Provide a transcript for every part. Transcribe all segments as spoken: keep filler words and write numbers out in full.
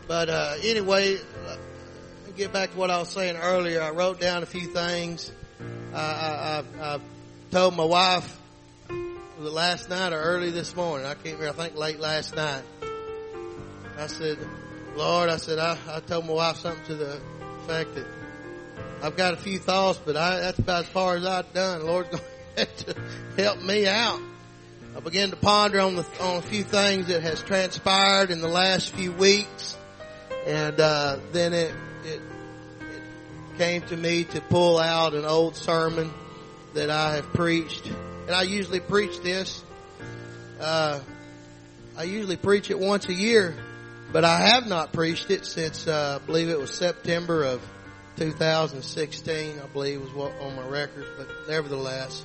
But uh, anyway, get back to what I was saying earlier. I wrote down a few things. I, I, I, I told my wife, was it last night or early this morning? I can't remember. I think late last night. I said, Lord, I said, I, I told my wife something to the fact that I've got a few thoughts, but I, that's about as far as I've done. Lord's going to have to help me out. I began to ponder on the on a few things that has transpired in the last few weeks, and uh, then it, it it came to me to pull out an old sermon that I have preached, and I usually preach this. Uh, I usually preach it once a year, but I have not preached it since uh, I believe it was September of two thousand sixteen. I believe was what on my record, but nevertheless.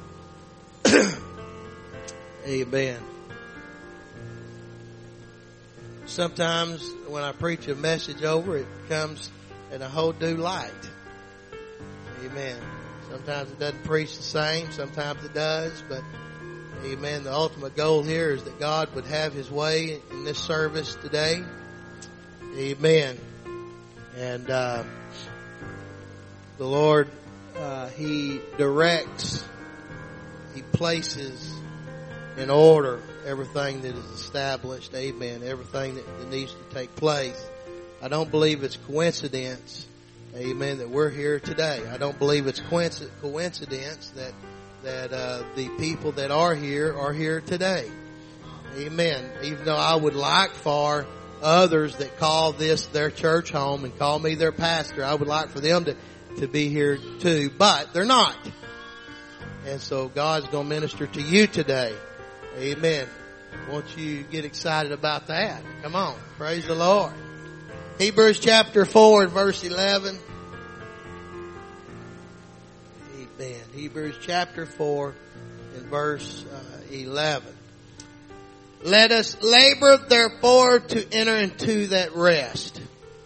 Amen. Sometimes when I preach a message over, it comes in a whole new light. Amen. Sometimes it doesn't preach the same. Sometimes it does. But, amen, the ultimate goal here is that God would have His way in this service today. Amen. And uh, the Lord, uh, He directs, He places in order everything that is established, amen, everything that, that needs to take place. I don't believe it's coincidence, amen, that we're here today. I don't believe it's coincidence that that uh, the people that are here are here today, amen. Even though I would like for others that call this their church home and call me their pastor, I would like for them to, to be here too, but they're not. And so God's going to minister to you today. Amen. Won't you get excited about that? Come on. Praise the Lord. Hebrews chapter four and verse eleven. Amen. Hebrews chapter four and verse uh, eleven. Let us labor therefore to enter into that rest,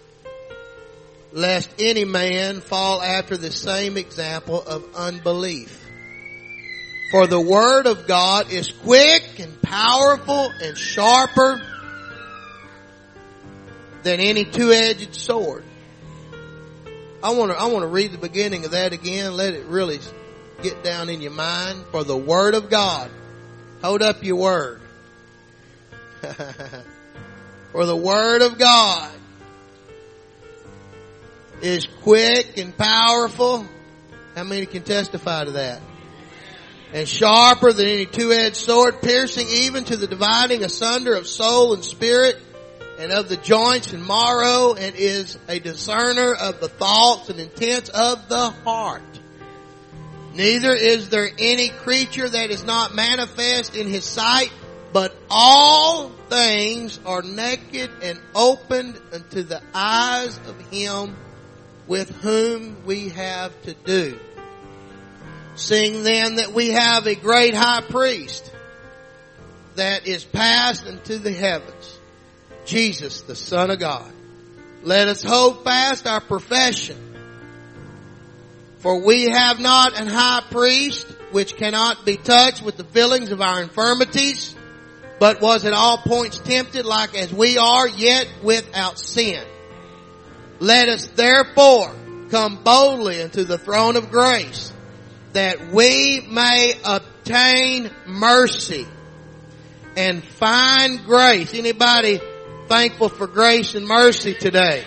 lest any man fall after the same example of unbelief. For the word of God is quick and powerful and sharper than any two-edged sword. I want to, I want to read the beginning of that again. Let it really get down in your mind. For the word of God. Hold up your word. For the word of God is quick and powerful. How many can testify to that? And sharper than any two-edged sword, piercing even to the dividing asunder of soul and spirit, and of the joints and marrow, and is a discerner of the thoughts and intents of the heart. Neither is there any creature that is not manifest in His sight, but all things are naked and opened unto the eyes of Him with whom we have to do. Seeing then that we have a great high priest that is passed into the heavens, Jesus, the Son of God, let us hold fast our profession. For we have not an high priest which cannot be touched with the feelings of our infirmities, but was at all points tempted like as we are, yet without sin. Let us therefore come boldly into the throne of grace, that we may obtain mercy and find grace. Anybody thankful for grace and mercy today?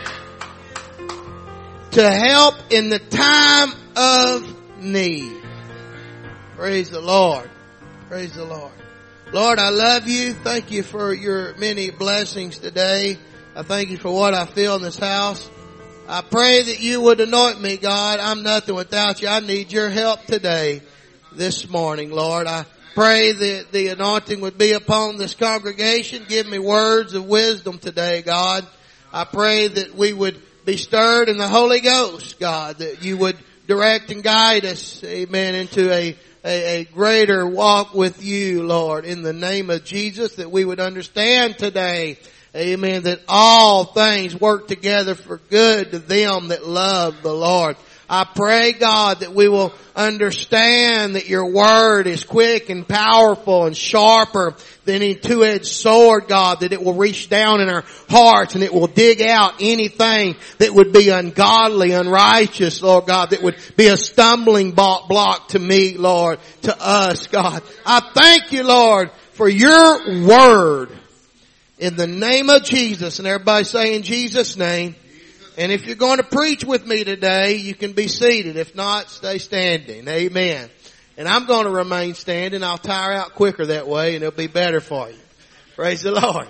To help in the time of need. Praise the Lord. Praise the Lord. Lord, I love you. Thank you for your many blessings today. I thank you for what I feel in this house. I pray that you would anoint me, God. I'm nothing without you. I need your help today, this morning, Lord. I pray that the anointing would be upon this congregation. Give me words of wisdom today, God. I pray that we would be stirred in the Holy Ghost, God, that you would direct and guide us, amen, into a, a, a greater walk with you, Lord, in the name of Jesus, that we would understand today, amen, that all things work together for good to them that love the Lord. I pray, God, that we will understand that your word is quick and powerful and sharper than any two-edged sword, God, that it will reach down in our hearts and it will dig out anything that would be ungodly, unrighteous, Lord God, that would be a stumbling block to me, Lord, to us, God. I thank you, Lord, for your word in the name of Jesus. And everybody say in Jesus' name. And if you're going to preach with me today, you can be seated. If not, stay standing. Amen. And I'm going to remain standing. I'll tire out quicker that way and it'll be better for you. Praise the Lord.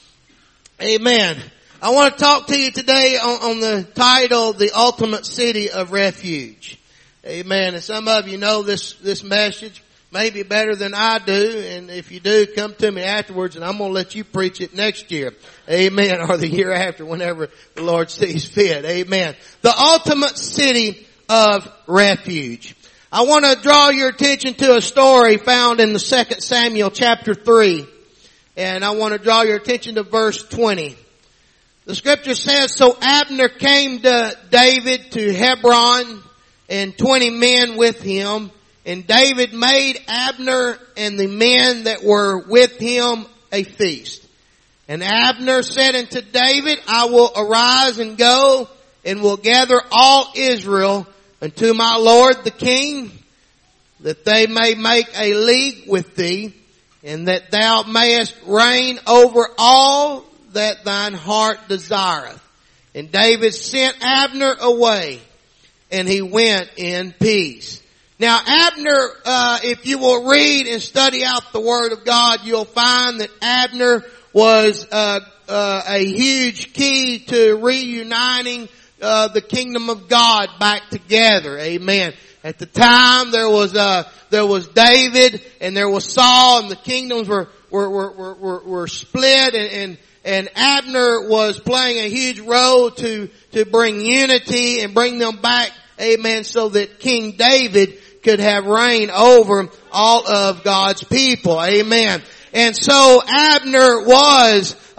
Amen. I want to talk to you today on, on the title, The Ultimate City of Refuge. Amen. And some of you know this, this message maybe better than I do. And if you do, come to me afterwards and I'm going to let you preach it next year. Amen. Or the year after, whenever the Lord sees fit. Amen. The ultimate city of refuge. I want to draw your attention to a story found in the Second Samuel chapter three. And I want to draw your attention to verse twenty. The scripture says, so Abner came to David to Hebron and twenty men with him. And David made Abner and the men that were with him a feast. And Abner said unto David, I will arise and go and will gather all Israel unto my lord the king, that they may make a league with thee, and that thou mayest reign over all that thine heart desireth. And David sent Abner away, and he went in peace. Now Abner, uh, if you will read and study out the Word of God, you'll find that Abner was uh, uh, a huge key to reuniting uh, the kingdom of God back together. Amen. At the time, there was uh, there was David and there was Saul, and the kingdoms were were were were, were split, and, and and Abner was playing a huge role to to bring unity and bring them back. Amen. So that King David could have reign over all of God's people. Amen. And so Abner was uh,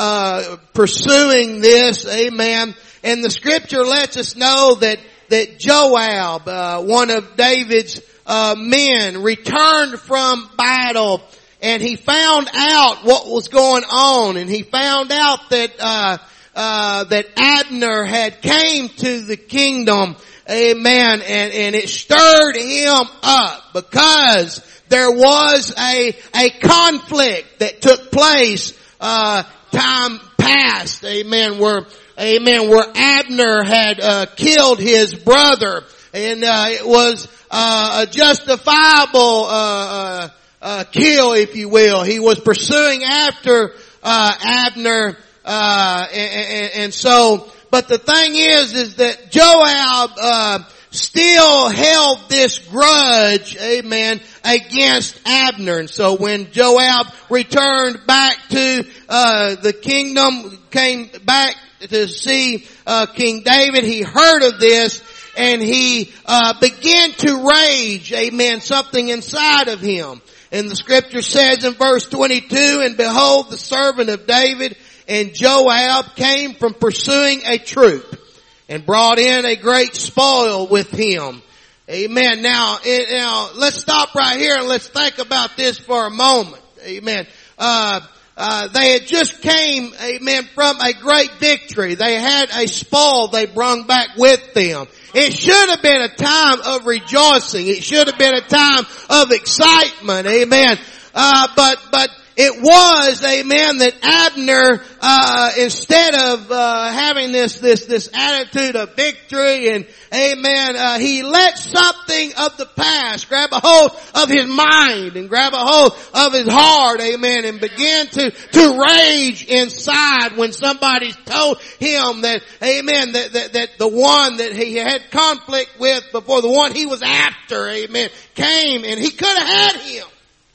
uh pursuing this. Amen. And the scripture lets us know that that Joab, uh, one of David's uh men, returned from battle, and he found out what was going on, and he found out that uh uh that Abner had came to the kingdom. Amen. And, and it stirred him up because there was a, a conflict that took place, uh, time past. Amen. Where, amen, where Abner had, uh, killed his brother. And, uh, it was, uh, a justifiable, uh, uh, uh, kill, if you will. He was pursuing after, uh, Abner, uh, and, and, and so, but the thing is, is that Joab, uh, still held this grudge, amen, against Abner. And so when Joab returned back to, uh, the kingdom, came back to see, uh, King David, he heard of this and he, uh, began to rage, amen, something inside of him. And the scripture says in verse twenty-two, and behold, the servant of David and Joab came from pursuing a troop and brought in a great spoil with him. Amen. Now, it, now let's stop right here and let's think about this for a moment. Amen. Uh, uh, they had just came, amen, from a great victory. They had a spoil they brung back with them. It should have been a time of rejoicing. It should have been a time of excitement. Amen. Uh, but, but, it was, amen, that Abner, uh, instead of, uh, having this, this, this attitude of victory and, amen, uh, he let something of the past grab a hold of his mind and grab a hold of his heart, amen, and began to, to rage inside when somebody told him that, amen, that, that, that the one that he had conflict with before, the one he was after, amen, came and he could have had him.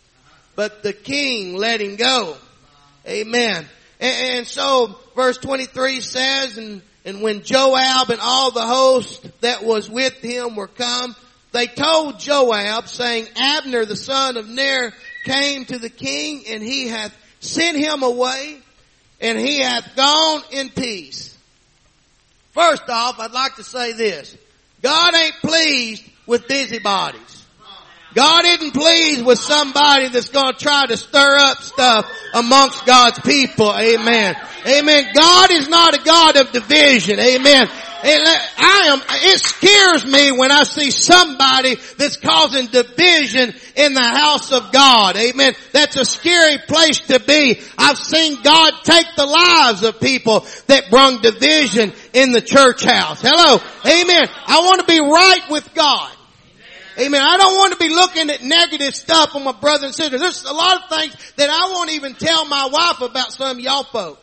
But the king let him go. Amen. And, and so verse twenty-three says, and, and when Joab and all the host that was with him were come, they told Joab, saying, Abner the son of Ner came to the king, and he hath sent him away, and he hath gone in peace. First off, I'd like to say this. God ain't pleased with busybodies. God isn't pleased with somebody that's going to try to stir up stuff amongst God's people. Amen. Amen. God is not a God of division. Amen. I am, it scares me when I see somebody that's causing division in the house of God. Amen. That's a scary place to be. I've seen God take the lives of people that brought division in the church house. Hello. Amen. I want to be right with God. Amen. I don't want to be looking at negative stuff on my brother and sister. There's a lot of things that I won't even tell my wife about some of y'all folk.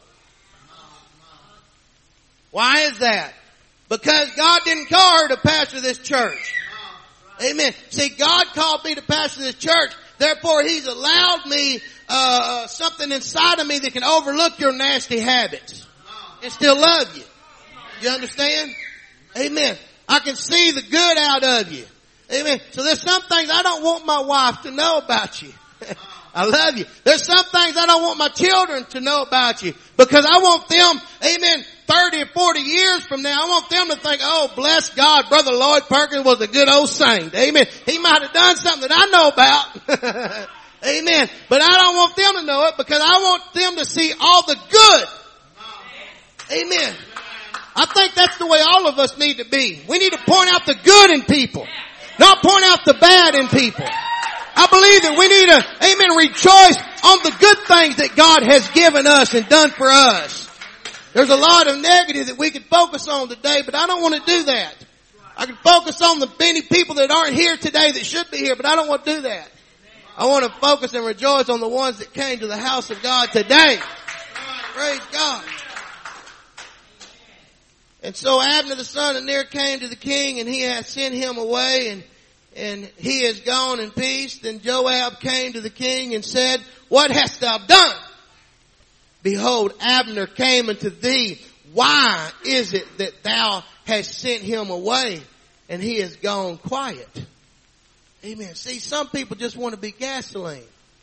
Why is that? Because God didn't call her to pastor this church. Amen. See, God called me to pastor this church. Therefore, He's allowed me uh something inside of me that can overlook your nasty habits and still love you. You understand? Amen. I can see the good out of you. Amen. So there's some things I don't want my wife to know about you. I love you. There's some things I don't want my children to know about you because I want them, amen, thirty or forty years from now, I want them to think, oh, bless God, Brother Lloyd Perkins was a good old saint. Amen. He might have done something that I know about. Amen. But I don't want them to know it because I want them to see all the good. Amen. I think that's the way all of us need to be. We need to point out the good in people. Not point out the bad in people. I believe that we need to, amen, rejoice on the good things that God has given us and done for us. There's a lot of negative that we could focus on today, but I don't want to do that. I can focus on the many people that aren't here today that should be here, but I don't want to do that. I want to focus and rejoice on the ones that came to the house of God today. Praise God. And so Abner the son of Ner came to the king, and he hath sent him away, and and he is gone in peace. Then Joab came to the king and said, what hast thou done? Behold, Abner came unto thee. Why is it that thou hast sent him away, and he is gone quiet? Amen. See, some people just want to be gasoline.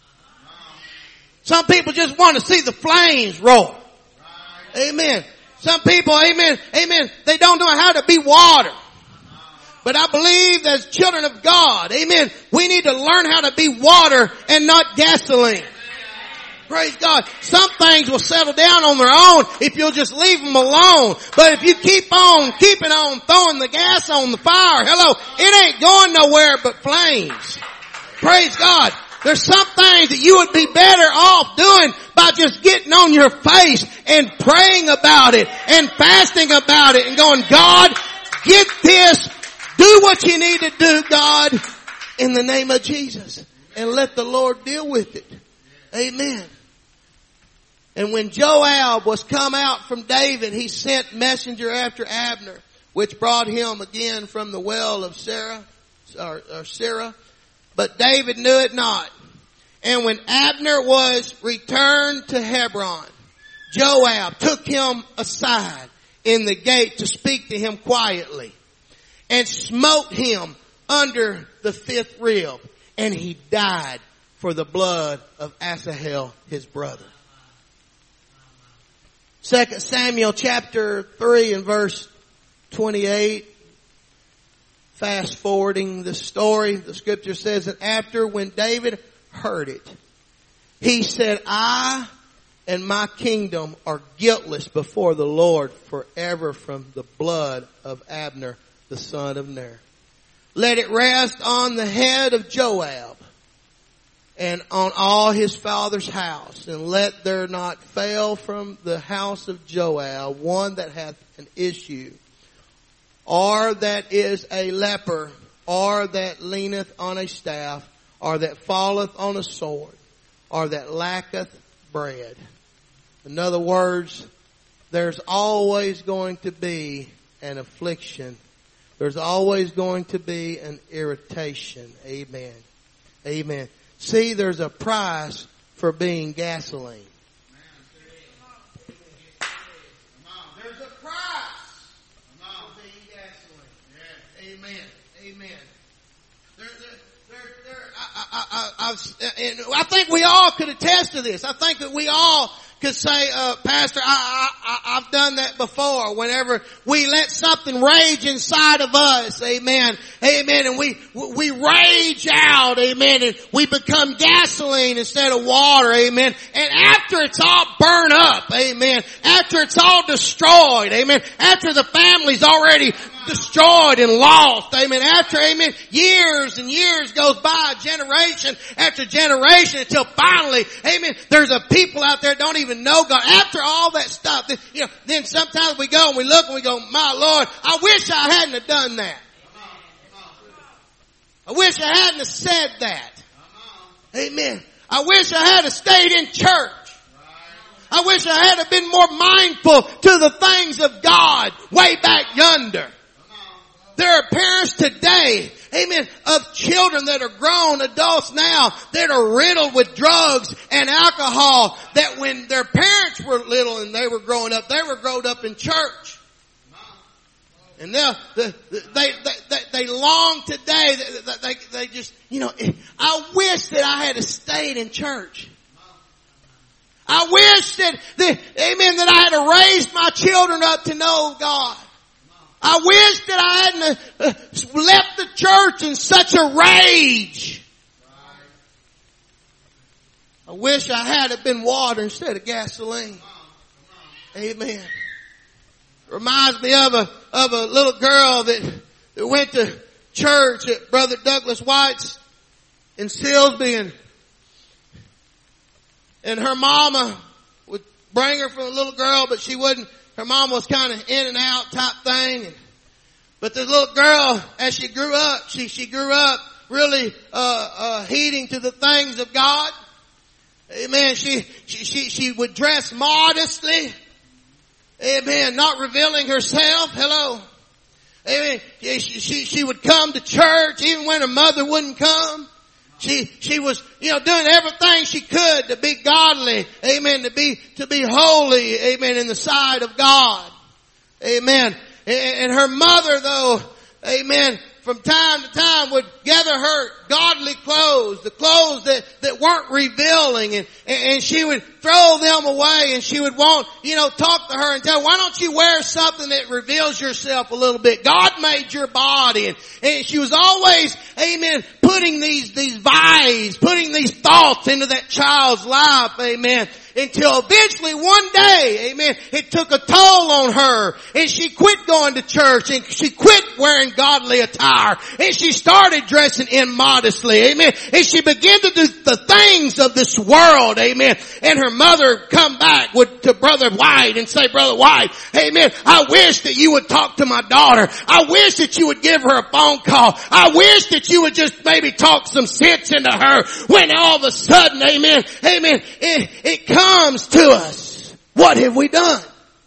Some people just want to see the flames roll. Amen. Some people, amen, amen, they don't know how to be water. But I believe as children of God, amen, we need to learn how to be water and not gasoline. Praise God. Some things will settle down on their own if you'll just leave them alone. But if you keep on, keeping on, throwing the gas on the fire, hello, it ain't going nowhere but flames. Praise God. There's some things that you would be better off doing by just getting on your face and praying about it and fasting about it and going, God, get this, do what you need to do, God, in the name of Jesus, and let the Lord deal with it. Amen. And when Joab was come out from David, he sent messenger after Abner, which brought him again from the well of Sarah, or, or Sarah. But David knew it not. And when Abner was returned to Hebron, Joab took him aside in the gate to speak to him quietly, and smote him under the fifth rib, and he died for the blood of Asahel his brother. Second Samuel chapter three and verse twenty-eight. Fast forwarding the story, the scripture says that after when David heard it, he said, I and my kingdom are guiltless before the Lord forever from the blood of Abner the son of Ner. Let it rest on the head of Joab and on all his father's house, and let there not fail from the house of Joab one that hath an issue, or that is a leper, or that leaneth on a staff, or that falleth on a sword, or that lacketh bread. In other words, there's always going to be an affliction. There's always going to be an irritation. Amen. Amen. See, there's a price for being gasoline. There's a price for being gasoline. Amen. Amen. There, there, there, there, I, I, I, I've, and I think we all could attest to this. I think that we all could say, uh, Pastor, I, I, I've done that before. Whenever we let something rage inside of us, amen, amen, and we, we rage out, amen, and we become gasoline instead of water, amen, and after it's all burned up, amen, after it's all destroyed, amen, after the family's already destroyed and lost, amen, after, amen, years and years goes by, generation after generation, until finally, amen, there's a people out there that don't even know God. After all that stuff, then, you know, then sometimes we go and we look and we go, my Lord, I wish I hadn't have done that. I wish I hadn't have said that. Amen. I wish I had have stayed in church. I wish I had have been more mindful to the things of God way back yonder. There are parents today, amen, of children that are grown adults now that are riddled with drugs and alcohol, that when their parents were little and they were growing up, they were growing up in church. And they, they, they, they, they long today, they, they, they just, you know, I wish that I had stayed in church. I wish that, that, amen, that I had raised my children up to know God. I wish that I hadn't uh, left the church in such a rage. I wish I had it been water instead of gasoline. Amen. Reminds me of a, of a little girl that, that went to church at Brother Douglas White's in Silsbee, and, and her mama would bring her for a little girl, but she wouldn't. Her mom was kind of in and out type thing. And, but the little girl, as she grew up, she, she grew up really, uh, uh, heeding to the things of God. Amen. She, she, she, she would dress modestly. Amen. Not revealing herself. Hello. Amen. She, she, she would come to church even when her mother wouldn't come. She, she was, you know, doing everything she could to be godly. Amen. To be, to be holy. Amen. In the sight of God. Amen. And her mother though, amen, from time to time would gather her godly clothes, the clothes that, that weren't revealing, and, and she would throw them away, and she would want, you know, talk to her and tell her, why don't you wear something that reveals yourself a little bit? God made your body. And, and she was always, amen, putting these, these vibes, putting these thoughts into that child's life, amen. Until eventually one day, amen, it took a toll on her, and she quit going to church, and she quit wearing godly attire, and she started dressing immodestly, amen, and she began to do the things of this world, amen. And her mother come back with, to Brother White and say, Brother White, amen, I wish that you would talk to my daughter. I wish that you would give her a phone call. I wish that you would just maybe talk some sense into her, when all of a sudden, amen, amen, it, it comes comes to us. What have we done?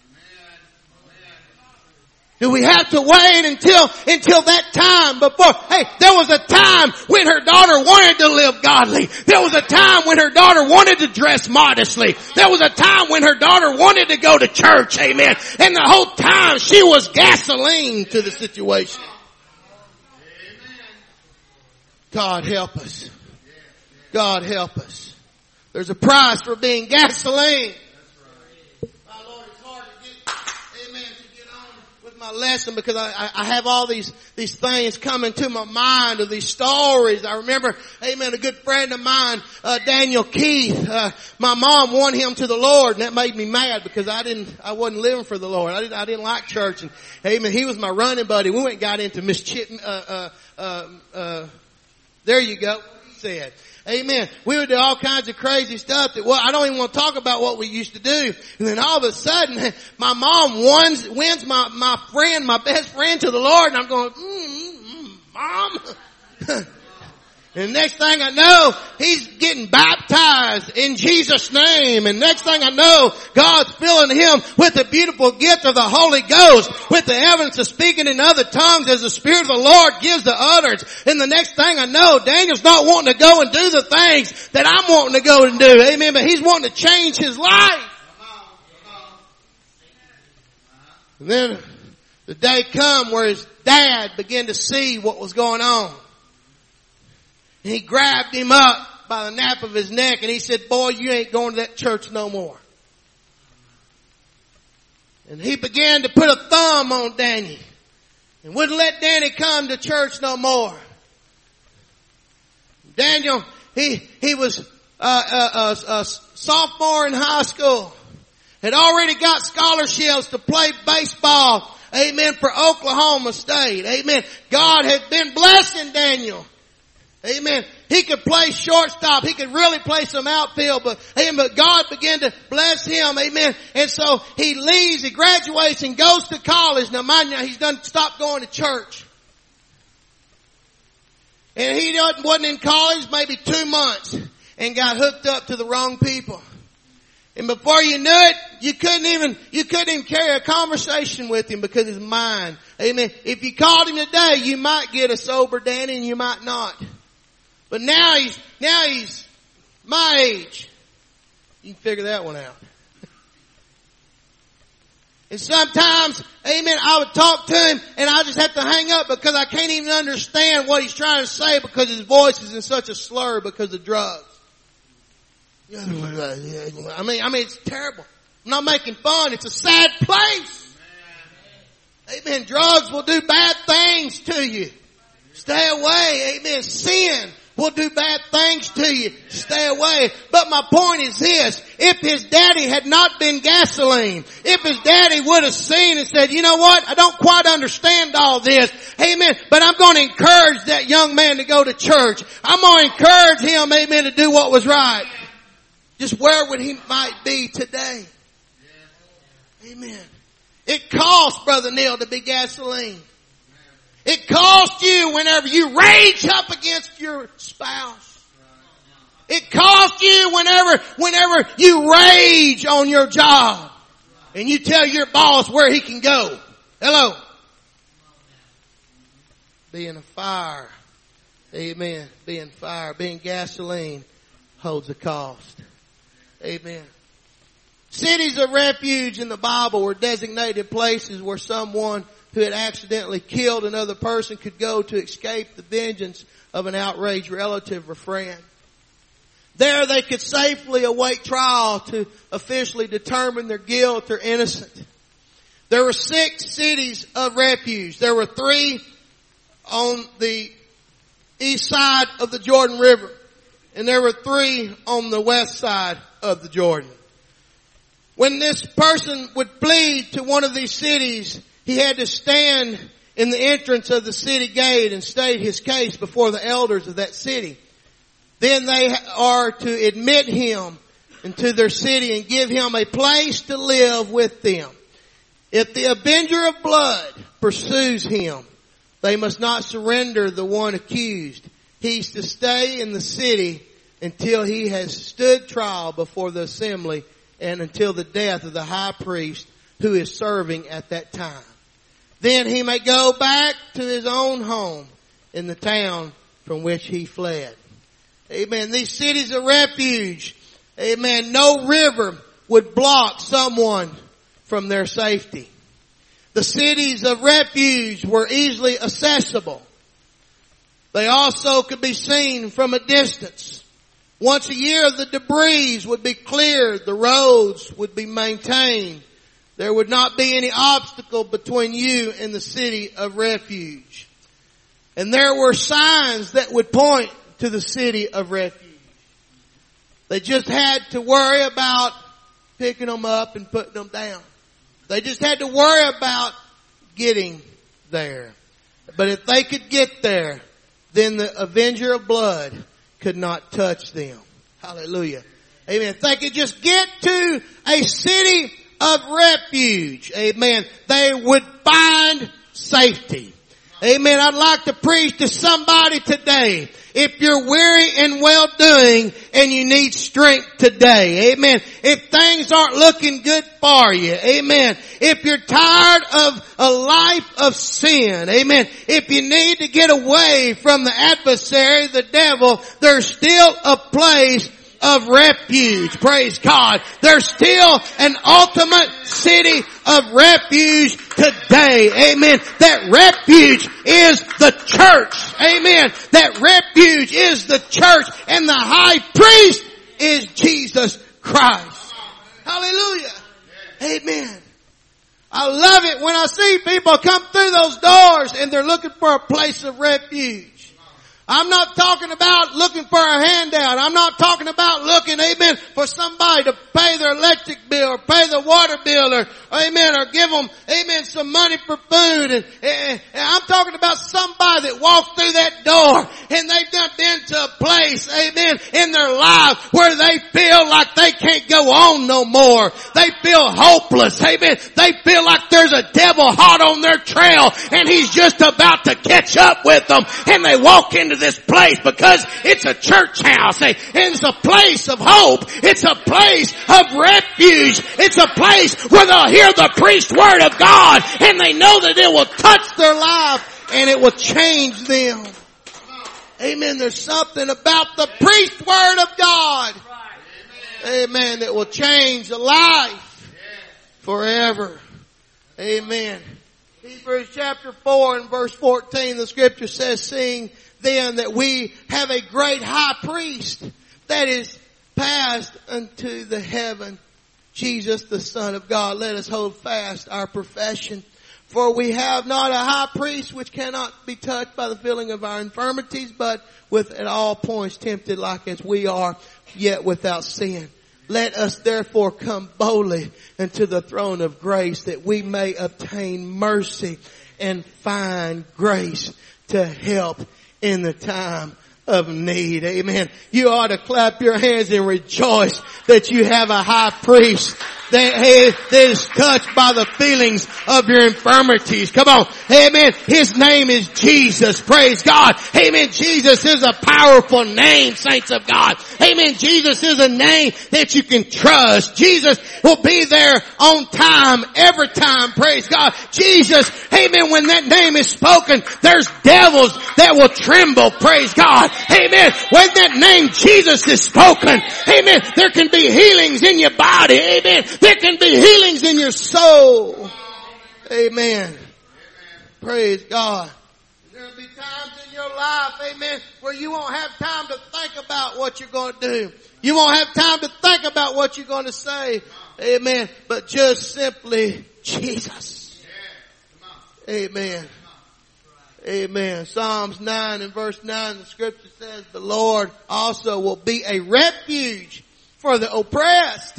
Do we have to wait until, until that time before? Hey, there was a time when her daughter wanted to live godly. There was a time when her daughter wanted to dress modestly. There was a time when her daughter wanted to go to church, amen. And the whole time she was gasoline to the situation. God help us. God help us. There's a price for being gasoline. My Lord, it's hard to get, amen, to get on with my lesson, because I, I, I have all these, these things coming to my mind, of these stories. I remember, amen, a good friend of mine, uh, Daniel Keith, uh, my mom won him to the Lord, and that made me mad, because I didn't, I wasn't living for the Lord. I didn't, I didn't like church, and amen, he was my running buddy. We went and got into mischip, uh, uh, uh, uh, there you go, what he said. Amen. We would do all kinds of crazy stuff that, well, I don't even want to talk about what we used to do. And then all of a sudden, my mom wins, wins my, my friend, my best friend to the Lord, and I'm going, mm, mm, Mom. And next thing I know, he's getting baptized in Jesus' name. And next thing I know, God's filling him with the beautiful gift of the Holy Ghost, with the evidence of speaking in other tongues as the Spirit of the Lord gives the utterance. And the next thing I know, Daniel's not wanting to go and do the things that I'm wanting to go and do. Amen. But he's wanting to change his life. And then the day come where his dad began to see what was going on. And he grabbed him up by the nape of his neck, and he said, boy, you ain't going to that church no more. And he began to put a thumb on Daniel and wouldn't let Daniel come to church no more. Daniel, he, he was uh, a, a, a sophomore in high school, had already got scholarships to play baseball, amen, for Oklahoma State, amen. God had been blessing Daniel, amen. He could play shortstop, he could really play some outfield, but, amen, but God began to bless him, amen. And so he leaves, he graduates and goes to college. Now mind you, he's done stopped going to church. And he wasn't in college maybe two months and got hooked up to the wrong people. And before you knew it, you couldn't even, you couldn't even carry a conversation with him because his mind, amen. If you called him today, you might get a sober Danny and you might not. But now he's, now he's my age. You can figure that one out. And sometimes, amen, I would talk to him and I just have to hang up because I can't even understand what he's trying to say because his voice is in such a slur because of drugs. I mean, I mean, it's terrible. I'm not making fun. It's a sad place. Amen. Drugs will do bad things to you. Stay away. Amen. Sin will do bad things to you. Stay away. But my point is this. If his daddy had not been gasoline, if his daddy would have seen and said, you know what? I don't quite understand all this. Amen. But I'm going to encourage that young man to go to church. I'm going to encourage him, amen, to do what was right. Just where would he might be today? Amen. It costs, Brother Neil, to be gasoline. It costs you whenever you rage up against your spouse. It costs you whenever, whenever you rage on your job and you tell your boss where he can go. Hello. Being a fire. Amen. Being fire, being gasoline holds a cost. Amen. Cities of refuge in the Bible were designated places where someone who had accidentally killed another person could go to escape the vengeance of an outraged relative or friend. There they could safely await trial to officially determine their guilt or innocence. There were six cities of refuge. There were three on the east side of the Jordan River, and there were three on the west side of the Jordan. When this person would plead to one of these cities, he had to stand in the entrance of the city gate and state his case before the elders of that city. Then they are to admit him into their city and give him a place to live with them. If the avenger of blood pursues him, they must not surrender the one accused. He's to stay in the city until he has stood trial before the assembly and until the death of the high priest who is serving at that time. Then he may go back to his own home in the town from which he fled. Amen. These cities of refuge, amen, no river would block someone from their safety. The cities of refuge were easily accessible. They also could be seen from a distance. Once a year the debris would be cleared, the roads would be maintained. There would not be any obstacle between you and the city of refuge. And there were signs that would point to the city of refuge. They just had to worry about picking them up and putting them down. They just had to worry about getting there. But if they could get there, then the avenger of blood could not touch them. Hallelujah. Amen. If they could just get to a city of refuge, amen, they would find safety. Amen. I'd like to preach to somebody today. If you're weary and well doing and you need strength today, amen. If things aren't looking good for you, amen. If you're tired of a life of sin, amen. If you need to get away from the adversary, the devil, there's still a place of refuge. Praise God. There's still an ultimate city of refuge today. Amen. That refuge is the church. Amen. That refuge is the church, and the high priest is Jesus Christ. Hallelujah. Amen. I love it when I see people come through those doors and they're looking for a place of refuge. I'm not talking about looking for a handout. I'm not talking about looking, amen, for somebody to pay their electric bill or pay the water bill or, amen, or give them, amen, some money for food. And, and, and I'm talking about somebody that walked through that door and they've done been to a place, amen, in their life where they feel like they can't go on no more. They feel hopeless, amen. They feel like there's a devil hot on their trail and he's just about to catch up with them, and they walk into this place because it's a church house. It's a place of hope. It's a place of refuge. It's a place where they'll hear the preached word of God and they know that it will touch their life and it will change them. Amen. There's something about the preached word of God. Amen. That will change a life forever. Amen. Hebrews chapter four and verse fourteen, the scripture says, seeing then that we have a great high priest that is passed unto the heaven, Jesus the Son of God, let us hold fast our profession. For we have not a high priest which cannot be touched by the feeling of our infirmities, but with at all points tempted like as we are, yet without sin. Let us therefore come boldly into the throne of grace, that we may obtain mercy and find grace to help in the time of need. Amen. You ought to clap your hands and rejoice that you have a high priest that is touched by the feelings of your infirmities. Come on. Amen. His name is Jesus. Praise God. Amen. Jesus is a powerful name, saints of God. Amen. Jesus is a name that you can trust. Jesus will be there on time, every time. Praise God. Jesus, amen, when that name is spoken, there's devils that will tremble. Praise God. Amen. When that name Jesus is spoken, amen, there can be healings in your body. Amen. There can be healings in your soul. Amen. Praise God. There'll be times in your life, amen, where you won't have time to think about what you're going to do. You won't have time to think about what you're going to say. Amen. But just simply Jesus. Amen. Amen. Psalms nine and verse nine, the scripture says, the Lord also will be a refuge for the oppressed.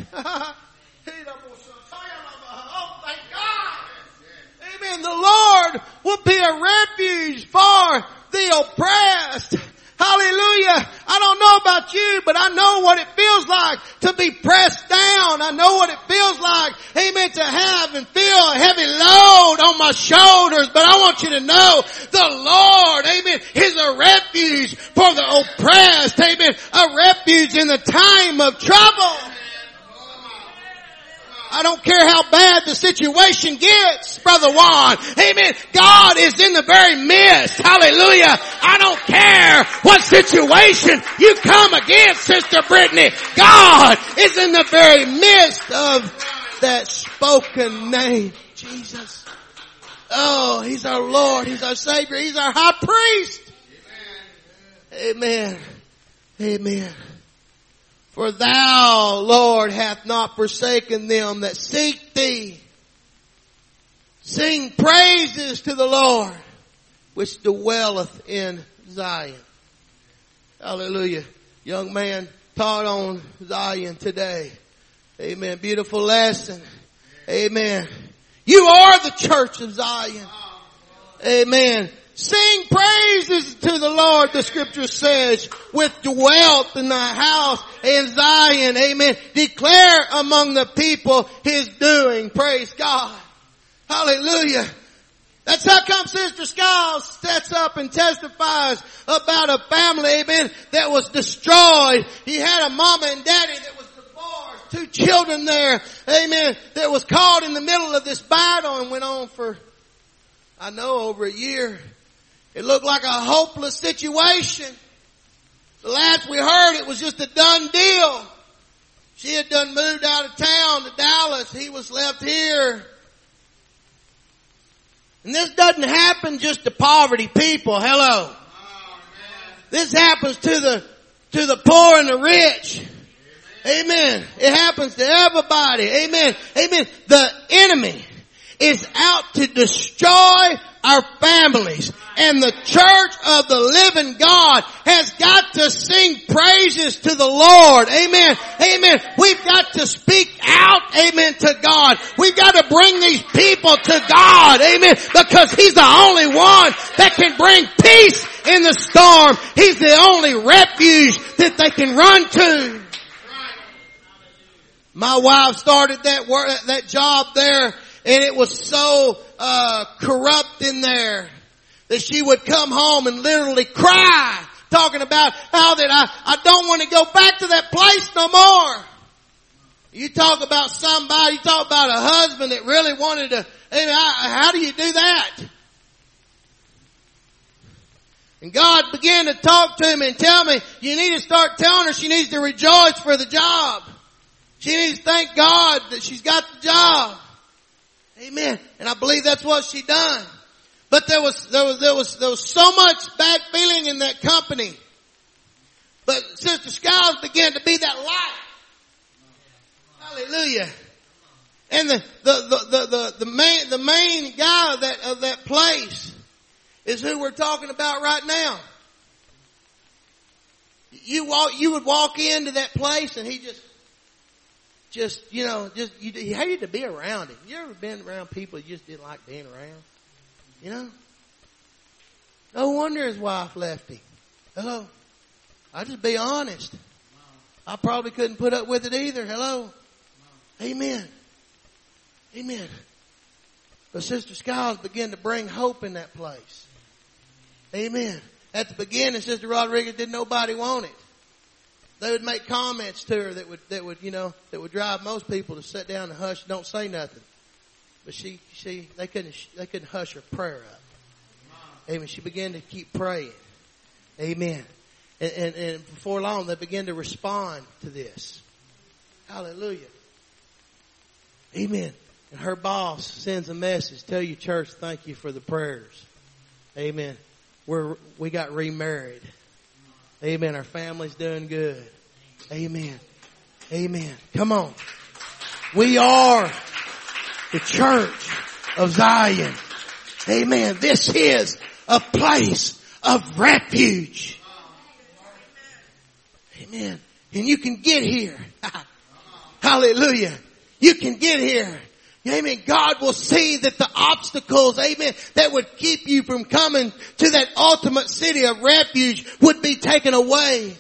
Oh, thank God. Amen. The Lord will be a refuge for the oppressed. Hallelujah. I don't know about you, but I know what it feels like to be pressed down. I know what it feels like, amen, to have and feel a heavy load on my shoulders. But I want you to know the Lord, amen, is a refuge for the oppressed. Amen. A refuge in the time of trouble. I don't care how bad the situation gets, Brother Juan. Amen. God is in the very midst. Hallelujah. I don't care what situation you come against, Sister Brittany. God is in the very midst of that spoken name, Jesus. Oh, He's our Lord. He's our Savior. He's our high priest. Amen. Amen. For thou, Lord, hath not forsaken them that seek thee. Sing praises to the Lord, which dwelleth in Zion. Hallelujah. Young man taught on Zion today. Amen. Beautiful lesson. Amen. You are the church of Zion. Amen. Sing praises to the Lord, the scripture says, which dwelt in thy house in Zion. Amen. Declare among the people His doing. Praise God. Hallelujah. That's how come Sister Skiles sets up and testifies about a family, amen, that was destroyed. He had a mama and daddy that was divorced, two children there, amen, that was caught in the middle of this battle and went on for, I know, over a year. It looked like a hopeless situation. The last we heard, it was just a done deal. She had done moved out of town to Dallas. He was left here. And this doesn't happen just to poverty people. Hello. Oh, this happens to the, to the poor and the rich. Amen. Amen. It happens to everybody. Amen. Amen. The enemy is out to destroy our families. And the church of the living God has got to sing praises to the Lord. Amen. Amen. We've got to speak out, amen, to God. We've got to bring these people to God. Amen. Because He's the only one that can bring peace in the storm. He's the only refuge that they can run to. My wife started that work, that job there, and it was so uh corrupt in there that she would come home and literally cry, talking about how that I, I don't want to go back to that place no more. You talk about somebody, you talk about a husband that really wanted to, I mean, how do you do that? And God began to talk to him and tell me, you need to start telling her she needs to rejoice for the job. She needs to thank God that she's got the job. Amen. And I believe that's what she done. But there was, there was, there was, there was so much bad feeling in that company. But Sister Skiles began to be that light. Hallelujah. And the, the, the, the, the, the main, the main guy of that, of that place is who we're talking about right now. You walk, you would walk into that place and he just, Just, you know, just, you, you hated to be around him. You ever been around people you just didn't like being around? You know? No wonder his wife left him. Hello? I'll just be honest. I probably couldn't put up with it either. Hello? Amen. Amen. But Sister Skiles began to bring hope in that place. Amen. At the beginning, Sister Rodriguez didn't nobody want it. They would make comments to her that would, that would, you know, that would drive most people to sit down and hush, don't say nothing. But she, she, they couldn't, they couldn't hush her prayer up. Amen. She began to keep praying. Amen. And, and, and before long, they began to respond to this. Hallelujah. Amen. And her boss sends a message. Tell your church, thank you for the prayers. Amen. We're, we got remarried. Amen. Our family's doing good. Amen. Amen. Come on. We are the church of Zion. Amen. This is a place of refuge. Amen. And you can get here. Hallelujah. You can get here. Amen. God will see that the obstacles, amen, that would keep you from coming to that ultimate city of refuge would be taken away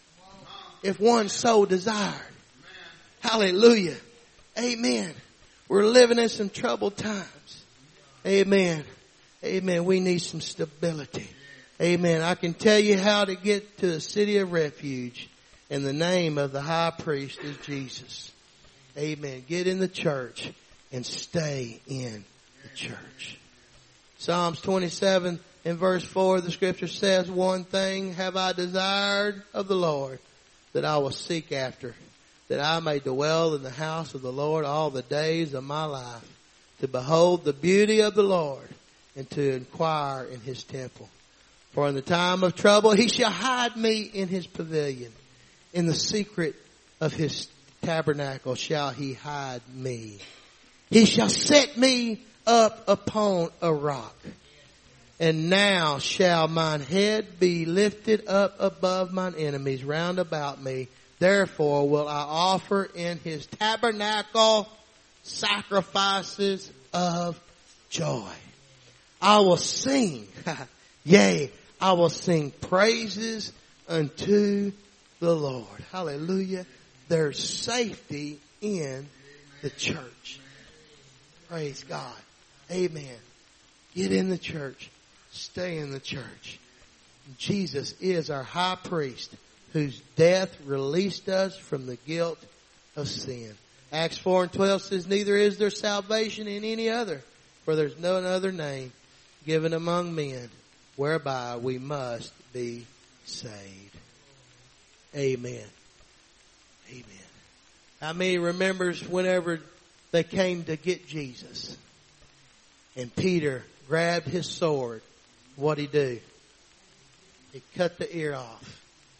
if one so desired. Hallelujah. Amen. We're living in some troubled times. Amen. Amen. We need some stability. Amen. I can tell you how to get to the city of refuge, and the name of the high priest is Jesus. Amen. Get in the church and stay in the church. Psalms twenty-seven and verse four, the scripture says, one thing have I desired of the Lord, that I will seek after, that I may dwell in the house of the Lord all the days of my life, to behold the beauty of the Lord, and to inquire in his temple. For in the time of trouble he shall hide me in his pavilion. In the secret of his tabernacle shall he hide me. He shall set me up upon a rock. And now shall mine head be lifted up above mine enemies round about me. Therefore will I offer in his tabernacle sacrifices of joy. I will sing, yea, I will sing praises unto the Lord. Hallelujah. There's safety in the church. Praise God. Amen. Get in the church. Stay in the church. Jesus is our high priest whose death released us from the guilt of sin. Acts four and twelve says, neither is there salvation in any other, for there's no other name given among men whereby we must be saved. Amen. Amen. How many remembers whenever they came to get Jesus and Peter grabbed his sword, what'd he do? He cut the ear off.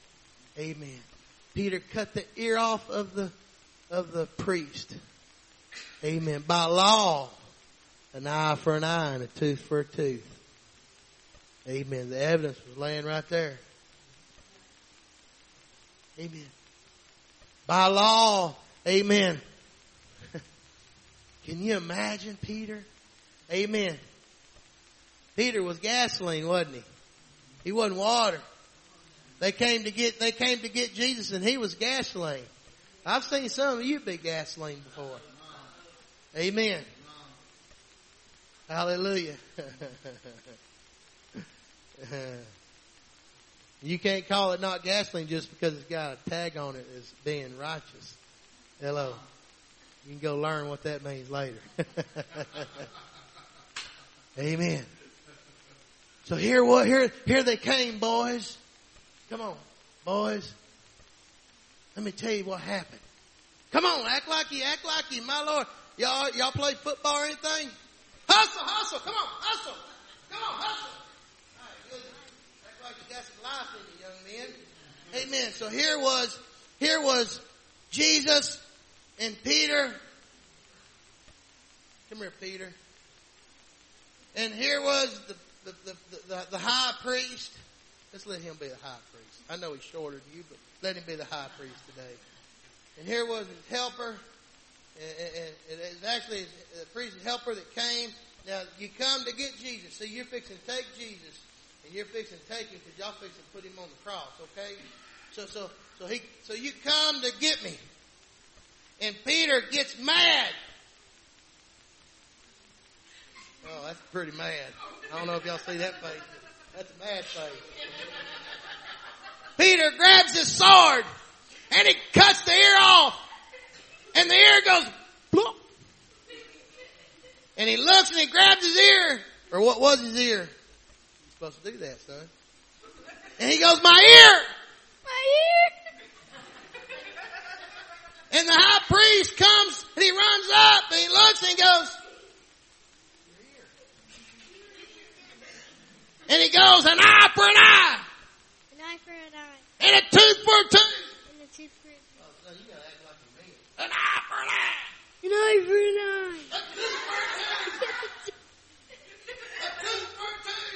Amen. Peter cut the ear off of the, of the priest. Amen. By law, An eye for an eye and a tooth for a tooth. Amen. The evidence was laying right there. Amen. By law, amen. Can you imagine Peter? Amen. Peter was gasoline, wasn't he? He wasn't water. They came to get, they came to get Jesus and he was gasoline. I've seen some of you be gasoline before. Amen. Hallelujah. You can't call it not gasoline just because it's got a tag on it as being righteous. Hello. You can go learn what that means later. Amen. So here what here here they came, boys. Come on, boys. Let me tell you what happened. Come on, act like you, act like you, my Lord. Y'all y'all play football or anything? Hustle, hustle, come on, hustle. Come on, hustle. All right, good. Act like you got some life in you, young men. Amen. So here was here was Jesus and Peter. Come here, Peter. And here was the the, the, the, the high priest. Let's let him be the high priest. I know he's shorter than you, but let him be the high priest today. And here was his helper. And, and, and it's actually the priest helper that came. Now, you come to get Jesus. See, you're fixing to take Jesus. And you're fixing to take him because y'all fixing to put him on the cross, okay? So, so, so he, so you come to get me. And Peter gets mad. Oh, that's pretty mad. I don't know if y'all see that face. That's a mad face. Peter grabs his sword and he cuts the ear off. And the ear goes bloop. And he looks and he grabs his ear. Or what was his ear? You're supposed to do that, son. And he goes, my ear! My ear! And the high priest comes and he runs up and he looks and he goes, and he goes, an eye for an eye. An eye for an eye. And a tooth for a tooth. And a tooth for a tooth. Oh, son, you gotta act like a man. An eye for an eye. An eye for an eye. A tooth for a tooth. A tooth for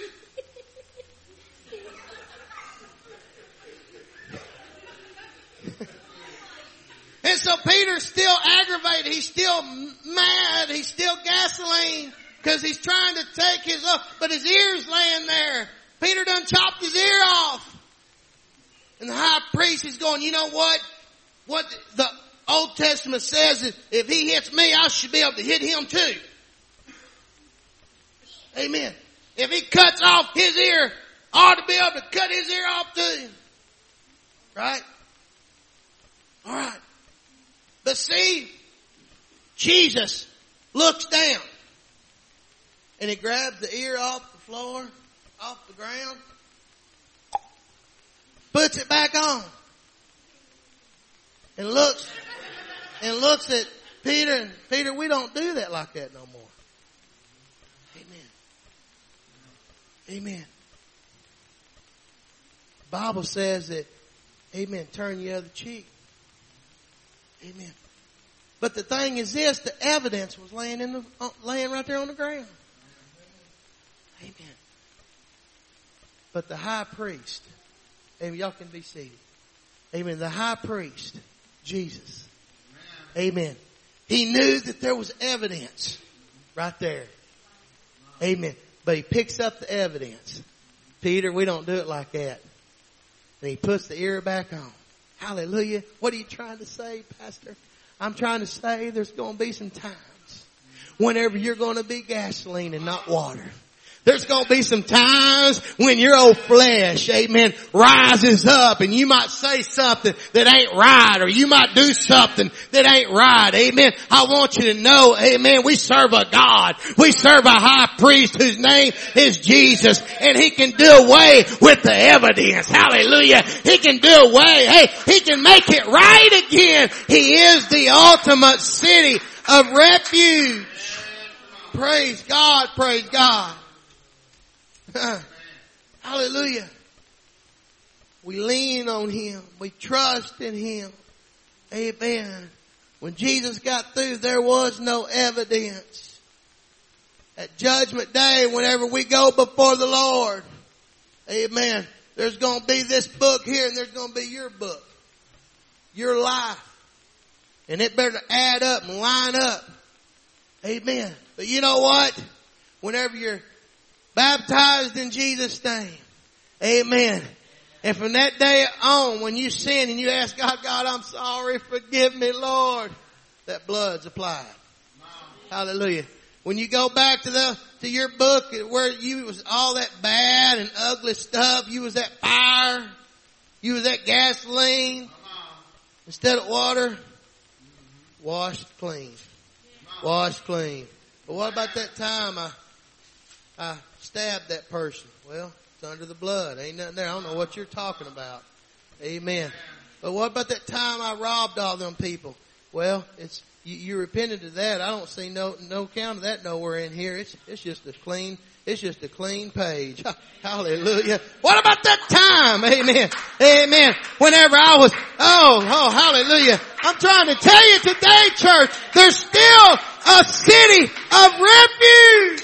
a tooth. And so Peter's still aggravated. He's still mad. He's still gasoline. Because he's trying to take his, uh, but his ear's laying there. Peter done chopped his ear off. And the high priest is going, you know what? What the Old Testament says is if he hits me, I should be able to hit him too. Amen. If he cuts off his ear, I ought to be able to cut his ear off too. Right? Alright. But see, Jesus looks down. And he grabs the ear off the floor, off the ground, puts it back on, and looks, and looks at Peter. Peter, we don't do that like that no more. Amen. Amen. The Bible says that, amen, turn the other cheek. Amen. But the thing is this, the evidence was laying in the, uh, laying right there on the ground. Amen. But the high priest, amen, y'all can be seated. Amen. The high priest, Jesus. Amen. Amen. He knew that there was evidence right there. Amen. But he picks up the evidence. Peter, we don't do it like that. And he puts the ear back on. Hallelujah. What are you trying to say, Pastor? I'm trying to say there's going to be some times whenever you're going to be gasoline and not water. There's going to be some times when your old flesh, amen, rises up and you might say something that ain't right or you might do something that ain't right. Amen. I want you to know, amen, we serve a God. We serve a high priest whose name is Jesus and he can do away with the evidence. Hallelujah. He can do away. Hey, he can make it right again. He is the ultimate city of refuge. Praise God. Praise God. Hallelujah. We lean on him. We trust in him. Amen. When Jesus got through, there was no evidence. at Judgment Day, whenever we go before the Lord, amen, there's going to be this book here and there's going to be your book, your life. And it better add up and line up. Amen. But you know what? Whenever you're baptized in Jesus' name, amen. And from that day on, when you sin and you ask God, God, I'm sorry, forgive me, Lord, that blood's applied. Hallelujah. When you go back to the, to your book where you was all that bad and ugly stuff, you was that fire, you was that gasoline, instead of water, washed clean. Washed clean. But what about that time I, I stabbed that person? Well, it's under the blood. Ain't nothing there. I don't know what you're talking about. Amen. But what about that time I robbed all them people? Well, it's, you, you repented of that. I don't see no, no count of that nowhere in here. It's, it's just a clean, it's just a clean page. Hallelujah. What about that time? Amen. Amen. Whenever I was, oh, oh, hallelujah. I'm trying to tell you today, church, there's still a city of refuge.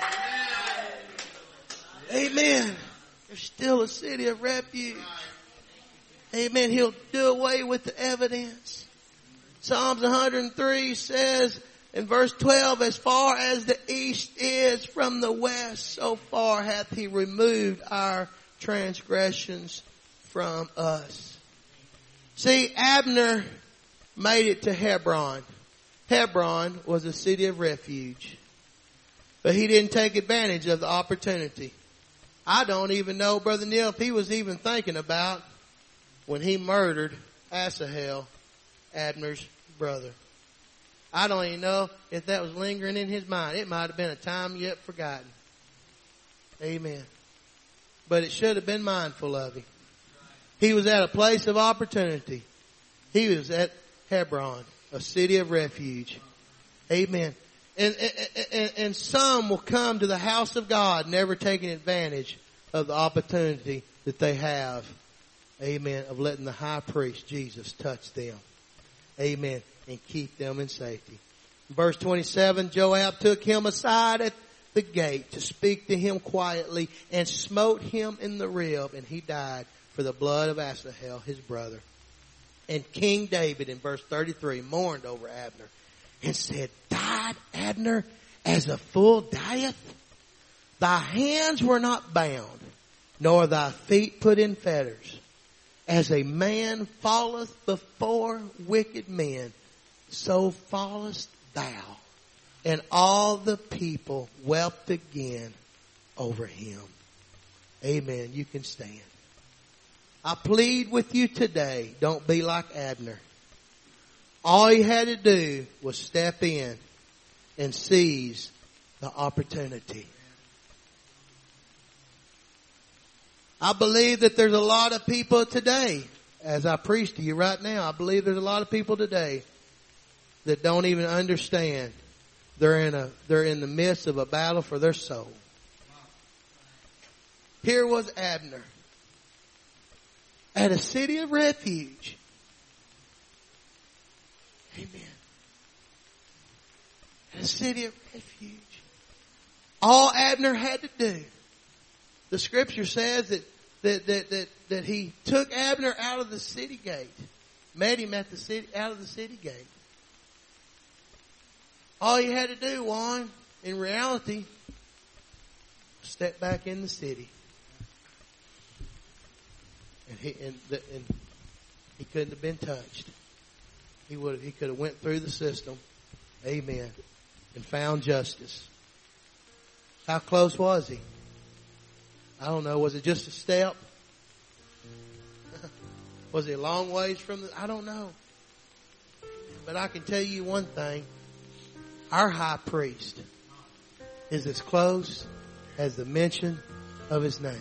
Amen. There's still a city of refuge. Amen. He'll do away with the evidence. Psalms one hundred three says in verse twelve, as far as the east is from the west, so far hath he removed our transgressions from us. See, Abner made it to Hebron. Hebron was a city of refuge. But he didn't take advantage of the opportunity. I don't even know, Brother Neil, if he was even thinking about when he murdered Asahel, Abner's brother. I don't even know if that was lingering in his mind. It might have been a time yet forgotten. Amen. But it should have been mindful of him. He was at a place of opportunity. He was at Hebron, a city of refuge. Amen. And, and, and, and some will come to the house of God never taking advantage of the opportunity that they have. Amen. Of letting the high priest, Jesus, touch them. Amen. And keep them in safety. Verse twenty-seven, Joab took him aside at the gate to speak to him quietly and smote him in the rib, and he died for the blood of Asahel, his brother. And King David in verse thirty-three mourned over Abner and said, died Abner as a fool dieth? Thy hands were not bound, nor thy feet put in fetters. As a man falleth before wicked men, so fallest thou. And all the people wept again over him. Amen. You can stand. I plead with you today, don't be like Abner. All he had to do was step in and seize the opportunity. I believe that there's a lot of people today, as I preach to you right now, I believe there's a lot of people today that don't even understand they're in a, they're in the midst of a battle for their soul. Here was Abner at a city of refuge. Amen. At a city of refuge. All Abner had to do, the scripture says that, that, that, that, that he took Abner out of the city gate. Met him at the city, out of the city gate. All he had to do, Juan, in reality, step back in the city. And he, and, the, and he couldn't have been touched. He would have, he could have went through the system. Amen. And found justice. How close was he? I don't know. Was it just a step? Was it a long ways from the, I don't know. But I can tell you one thing. Our high priest is as close as the mention of his name.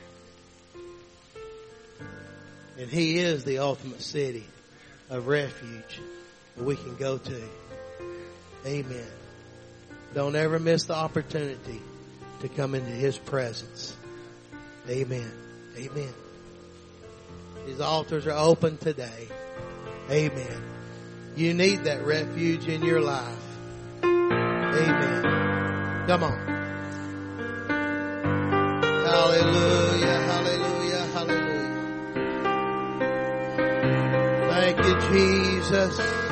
And he is the ultimate city of refuge that we can go to. Amen. Don't ever miss the opportunity to come into his presence. Amen. Amen. His altars are open today. Amen. You need that refuge in your life. Amen. Come on. Hallelujah, hallelujah, hallelujah. Thank you, Jesus.